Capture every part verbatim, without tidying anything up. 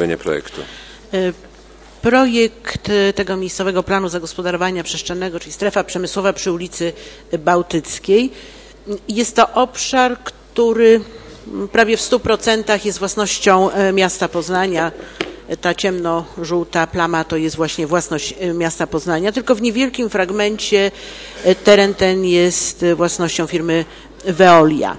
przedstawienie projektu. Projekt tego miejscowego planu zagospodarowania przestrzennego, czyli strefa przemysłowa przy ulicy Bałtyckiej. Jest to obszar, który prawie w stu procentach jest własnością miasta Poznania. Ta ciemno-żółta plama to jest właśnie własność miasta Poznania, tylko w niewielkim fragmencie teren ten jest własnością firmy Veolia.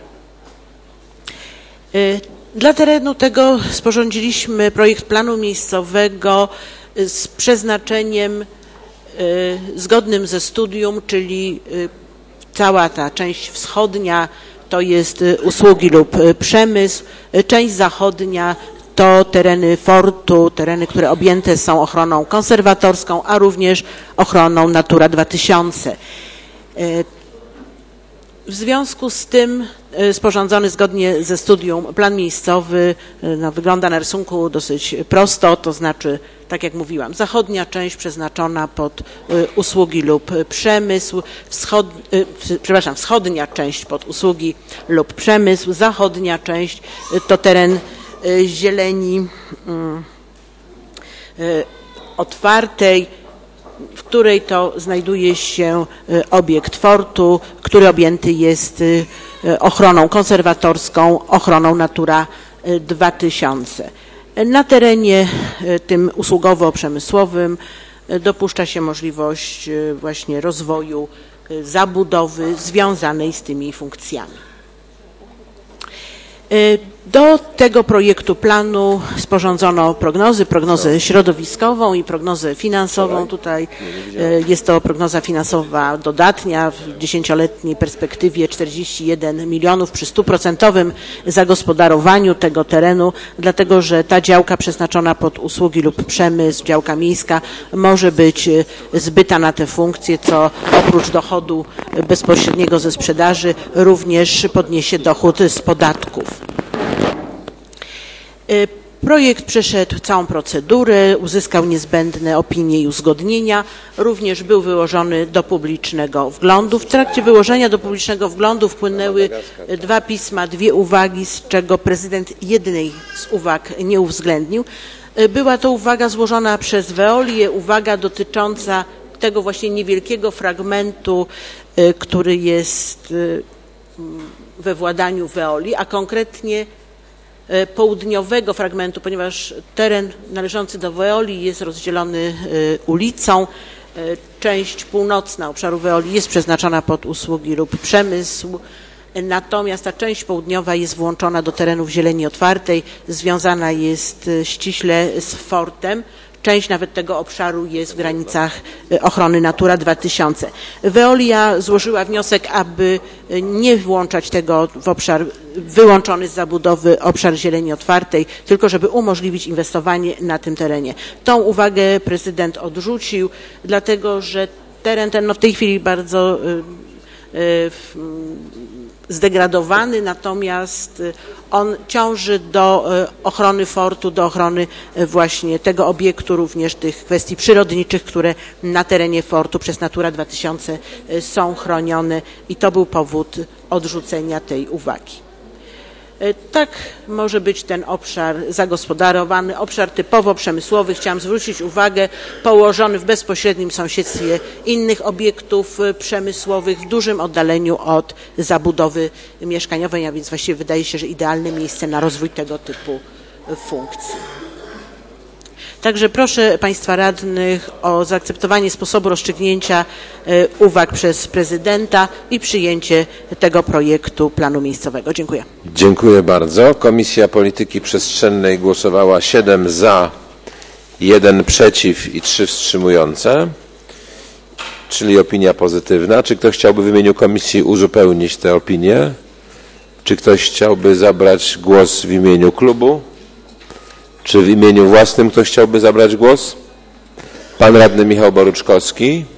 Dla terenu tego sporządziliśmy projekt planu miejscowego z przeznaczeniem zgodnym ze studium, czyli cała ta część wschodnia to jest usługi lub przemysł, część zachodnia to tereny fortu, tereny, które objęte są ochroną konserwatorską, a również ochroną Natura dwa tysiące. W związku z tym sporządzony zgodnie ze studium plan miejscowy no, wygląda na rysunku dosyć prosto, to znaczy, tak jak mówiłam, zachodnia część przeznaczona pod usługi lub przemysł, wschod, przepraszam, wschodnia część pod usługi lub przemysł, zachodnia część to teren zieleni otwartej, w której to znajduje się obiekt fortu, który objęty jest ochroną konserwatorską, ochroną Natura dwa tysiące. Na terenie tym usługowo-przemysłowym dopuszcza się możliwość właśnie rozwoju zabudowy związanej z tymi funkcjami. Do tego projektu planu sporządzono prognozy, prognozę środowiskową i prognozę finansową. Tutaj jest to prognoza finansowa dodatnia w dziesięcioletniej perspektywie czterdzieści jeden milionów przy stuprocentowym zagospodarowaniu tego terenu, dlatego że ta działka przeznaczona pod usługi lub przemysł, działka miejska może być zbyta na te funkcje, co oprócz dochodu bezpośredniego ze sprzedaży również podniesie dochód z podatków. Projekt przeszedł całą procedurę, uzyskał niezbędne opinie i uzgodnienia, również był wyłożony do publicznego wglądu. W trakcie wyłożenia do publicznego wglądu wpłynęły dwa pisma, dwie uwagi, z czego prezydent jednej z uwag nie uwzględnił. Była to uwaga złożona przez Veolię, uwaga dotycząca tego właśnie niewielkiego fragmentu, który jest we władaniu Veolii, a konkretnie południowego fragmentu, ponieważ teren należący do Veolii jest rozdzielony ulicą. Część północna obszaru Veolii jest przeznaczona pod usługi lub przemysł, natomiast ta część południowa jest włączona do terenów zieleni otwartej, związana jest ściśle z fortem. Część nawet tego obszaru jest w granicach ochrony Natura dwa tysiące. Veolia złożyła wniosek, aby nie włączać tego w obszar wyłączony z zabudowy obszar zieleni otwartej, tylko żeby umożliwić inwestowanie na tym terenie. Tą uwagę prezydent odrzucił, dlatego że teren ten no w tej chwili bardzo y, y, zdegradowany, natomiast on ciąży do ochrony fortu, do ochrony właśnie tego obiektu, również tych kwestii przyrodniczych, które na terenie fortu przez Natura dwa tysiące są chronione i to był powód odrzucenia tej uwagi. Tak może być ten obszar zagospodarowany, obszar typowo przemysłowy. Chciałam zwrócić uwagę, położony w bezpośrednim sąsiedztwie innych obiektów przemysłowych, w dużym oddaleniu od zabudowy mieszkaniowej, a więc właściwie wydaje się, że idealne miejsce na rozwój tego typu funkcji. Także proszę Państwa radnych o zaakceptowanie sposobu rozstrzygnięcia uwag przez prezydenta i przyjęcie tego projektu planu miejscowego. Dziękuję. Dziękuję bardzo. Komisja Polityki Przestrzennej głosowała siedem za, jeden przeciw i trzy wstrzymujące, czyli opinia pozytywna. Czy ktoś chciałby w imieniu komisji uzupełnić tę opinię? Czy ktoś chciałby zabrać głos w imieniu klubu? Czy w imieniu własnym ktoś chciałby zabrać głos? Pan radny Michał Boruczkowski.